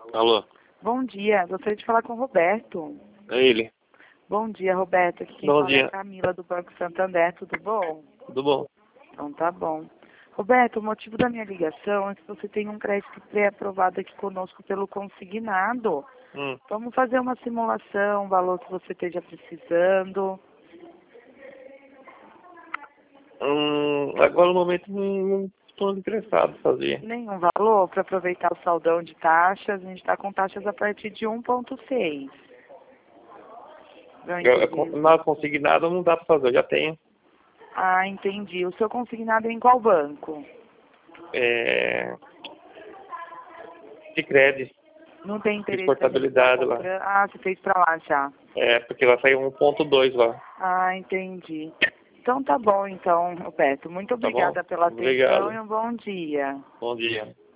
Alô? Bom dia, gostaria de falar com o Roberto. É ele. Bom dia, Roberto. Aqui quem Bom fala é dia. a Camila do Banco Santander, tudo bom? Tudo bom? Então tá bom. Roberto, o motivo da minha ligação é que você tem um crédito pré-aprovado aqui conosco pelo consignado. Hum. Vamos fazer uma simulação, o valor que você esteja precisando. Agora no momento não estou interessado em fazer. Nenhum valor para aproveitar o saldão de taxas. A gente está com taxas a partir de 1,6. Na consignado não dá para fazer, eu já tenho. Ah, entendi. O seu consignado é em qual banco? Sicredi. Não tem interesse Portabilidade lá. Ah, você fez para lá já. Porque vai sair 1.2 lá. Ah, entendi. Então tá bom, então, Roberto. Muito Tá bom? obrigada pela atenção Obrigado. e um bom dia. Bom dia.